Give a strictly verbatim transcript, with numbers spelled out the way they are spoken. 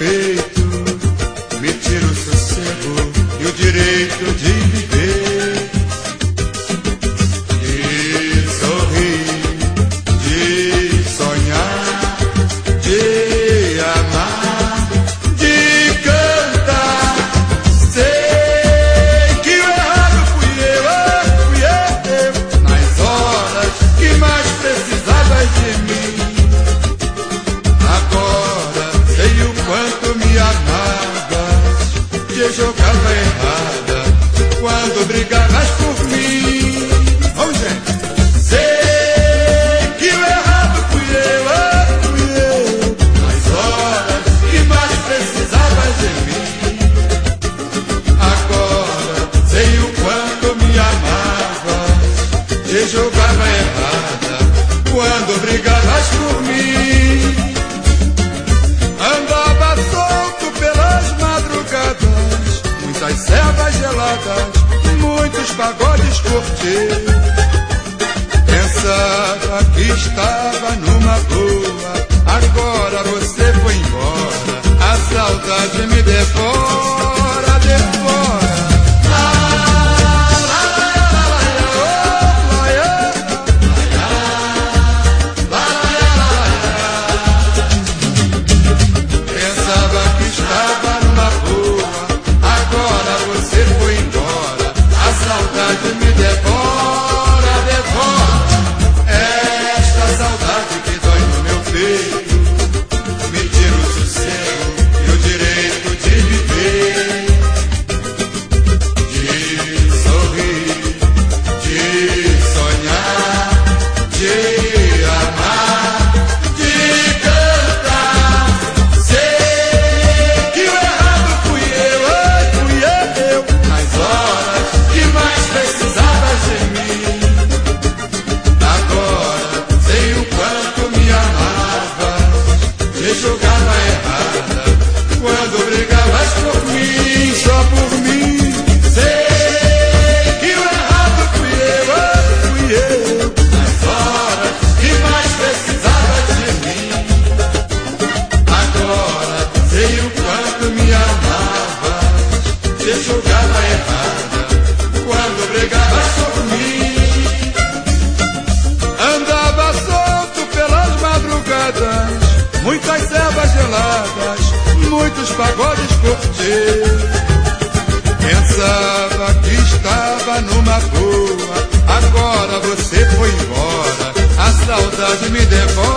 peito me tira o sossego e o direito de viver, de sorrir, de sonhar, de amar, de cantar. Sei que o errado fui eu, eu, fui eu, nas horas que mais precisavas de mim. Agora sei o quanto me amavas, te jogava errada quando brigavas por mim. Vamos, gente! Sei que o errado fui eu, eu, fui eu, nas horas que mais precisavas de mim. Agora sei o quanto me amavas, te jogava errada quando brigavas por mim. Andava solto pelas madrugadas, muitas servas geladas, muitos pagodes curti. Pensava que estava numa boa, agora você foi embora, a saudade me devora, devora. Saudade me devora, devora. Esta saudade que dói no meu peito me tira o sossego e o direito de viver, de sorrir, de sonhar, de amar, de cantar. Sei que o errado fui eu, eu, fui eu, eu, nas horas que mais precisavas de mim. Agora sei o quanto me amavas, te jogava errada quando brigavas por mim, só por mim. Sei que o errado fui eu, eu, fui eu, nas horas que mais precisavas de mim. Agora sei o quanto me amavas, te jogava errada quando brigavas por mim. Andava solto pelas madrugadas, muitas servas geladas, muitos pagodes curti. Pensava que estava numa boa, agora você foi embora, a saudade me devora.